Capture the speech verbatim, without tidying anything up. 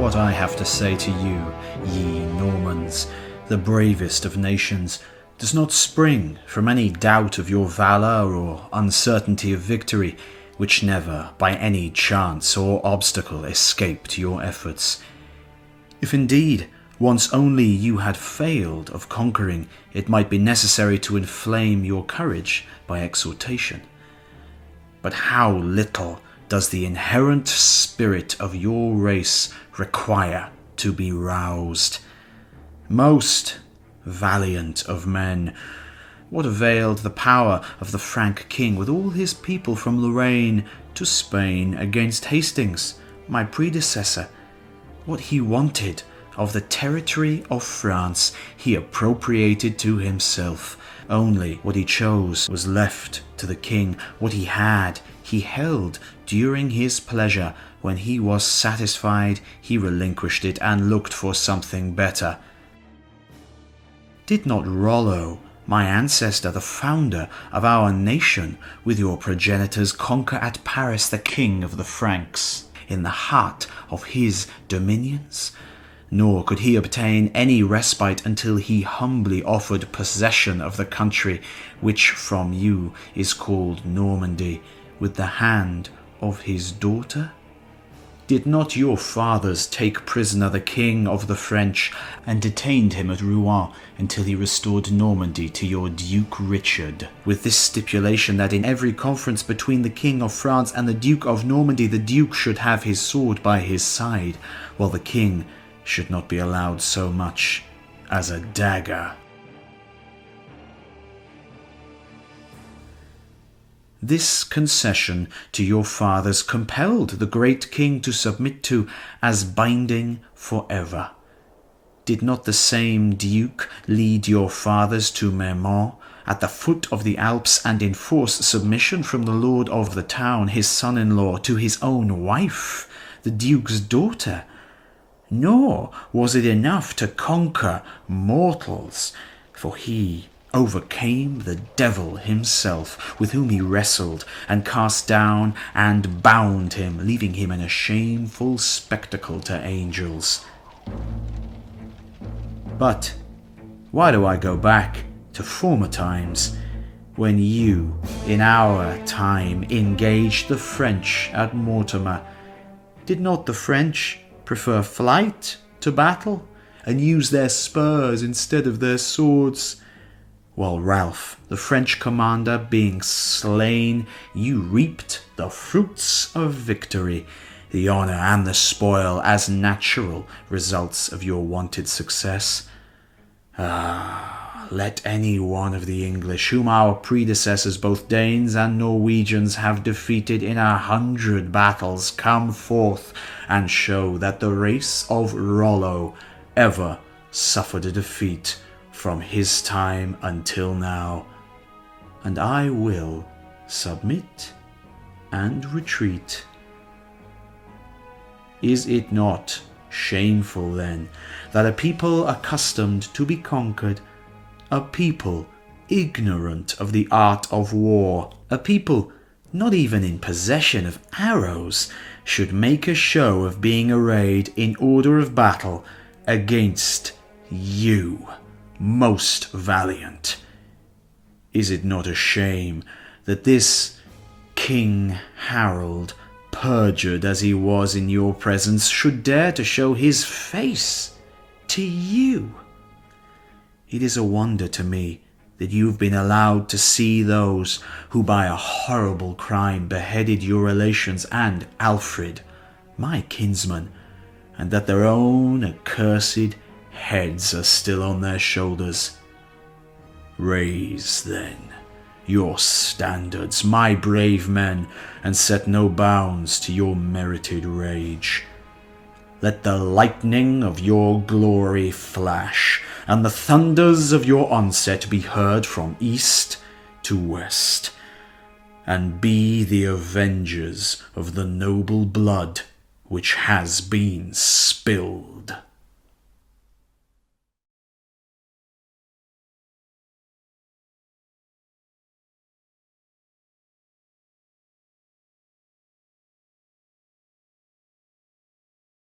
what I have to say to you, ye Normans, the bravest of nations, does not spring from any doubt of your valour or uncertainty of victory, which never, by any chance or obstacle, escaped your efforts. If indeed once only you had failed of conquering, it might be necessary to inflame your courage by exhortation. But how little does the inherent spirit of your race require to be roused! Most valiant of men, what availed the power of the Frank king with all his people from Lorraine to Spain against Hastings, my predecessor? What he wanted of the territory of France he appropriated to himself. Only what he chose was left to the king. What he had, he held during his pleasure. When he was satisfied, he relinquished it and looked for something better. Did not Rollo, my ancestor, the founder of our nation, with your progenitors, conquer at Paris the king of the Franks, in the heart of his dominions? Nor could he obtain any respite until he humbly offered possession of the country which from you is called Normandy, with the hand of his daughter? Did not your fathers take prisoner the king of the French, and detained him at Rouen until he restored Normandy to your Duke Richard, with this stipulation that in every conference between the king of France and the Duke of Normandy the Duke should have his sword by his side, while the king should not be allowed so much as a dagger? This concession to your fathers compelled the great king to submit to as binding forever. Did not the same duke lead your fathers to Mermont, at the foot of the Alps, and enforce submission from the lord of the town, his son-in-law, to his own wife, the duke's daughter? Nor was it enough to conquer mortals, for he overcame the devil himself, with whom he wrestled, and cast down and bound him, leaving him in a shameful spectacle to angels. But why do I go back to former times, when you, in our time, engaged the French at Mortemer? Did not the French prefer flight to battle, and use their spurs instead of their swords? While Ralph, the French commander, being slain, you reaped the fruits of victory, the honour and the spoil as natural results of your wonted success. Ah, let any one of the English, whom our predecessors, both Danes and Norwegians, have defeated in a hundred battles, come forth and show that the race of Rollo ever suffered a defeat from his time until now, and I will submit and retreat. Is it not shameful, then, that a people accustomed to be conquered, a people ignorant of the art of war, a people not even in possession of arrows, should make a show of being arrayed in order of battle against you, most valiant? Is it not a shame that this King Harold, perjured as he was in your presence, should dare to show his face to you? It is a wonder to me that you have been allowed to see those who by a horrible crime beheaded your relations and Alfred, my kinsman, and that their own accursed heads are still on their shoulders. Raise, then, your standards, my brave men, and set no bounds to your merited rage. Let the lightning of your glory flash, and the thunders of your onset be heard from east to west, and be the avengers of the noble blood which has been spilled.